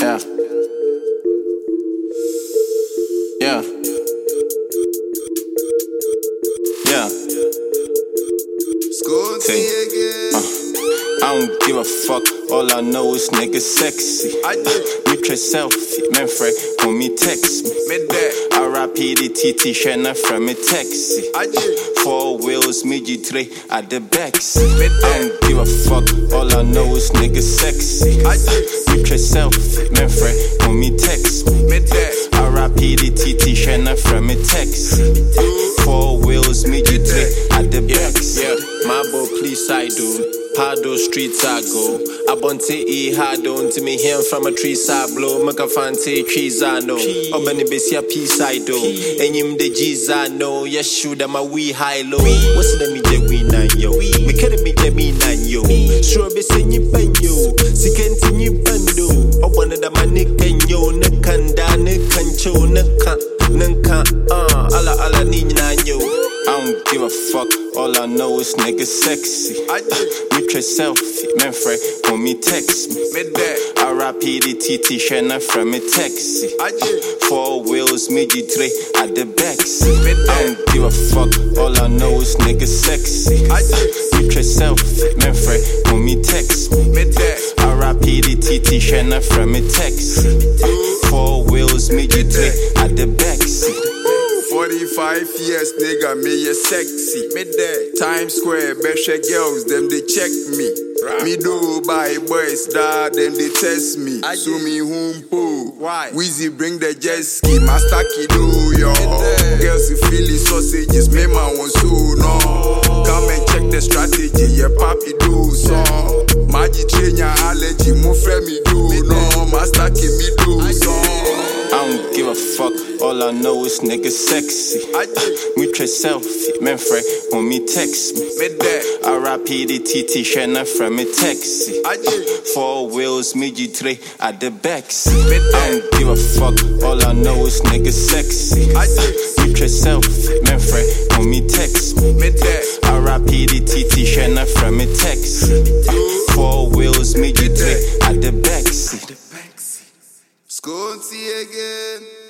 Yeah. Yeah. Yeah. I don't give a fuck, all I know is niggas sexy. Mutual selfie, man frey, when me text me. R.I.P. the TT, shena from me taxi. 4 wheels, me G3 at the backseat. I don't give a fuck, all I know is niggas sexy. Mutual selfie, man frey, when me text me. R.I.P. the TT, shena from me taxi. 4 wheels, me G3 at the backseat. My boy, please I do. Pado streets I go. I bunte hard on to me here from a tree side blow. Make a fancy trees I know. Oh, many base peace I do. And him the G's I know. Yes, shoot them a wee high low. What's the me de we nine yo? Me can't be de me nine yo. Sure be saying you pen yo. Si can't you bando. Oh, one of the money can yo. Nekanda, nekancho, nenka, ala ni nine yo. I don't give a fuck, all I know is niggas sexy. Mutual selfie, man frey, when me text me. R.I.P. the TT, shena from me taxi. 4 wheels, me G3 at the backseat. I don't give a fuck, all I know is niggas sexy. Mutual selfie, man frey, when me text me. R.I.P. the TT, shena from me taxi. 4 wheels, me G3 at the backseat. 45 years, nigga, me you sexy. Times Square, beshe girls, them they check me. Me do buy boys, da, them they test me. So me humpo. Weezy bring the jet ski, master kido yo. Girls you feel the sausages, me man want so no. Come and check the strategy, yeah papi do so. Magi train your allergy, mo friend me do no. Master ki me do so. I don't give a fuck, all I know is niggas sexy. Mutual selfie, man frey, when me text me. R.I.P. the TT, shena from me taxi. 4 wheels, me G3 at the backseat. I don't give a fuck, all I know is niggas sexy. Mutual selfie, man frey, when me text me. R.I.P. the TT, shena from me taxi. 4 wheels, me G3 at the backseat. Sconti again.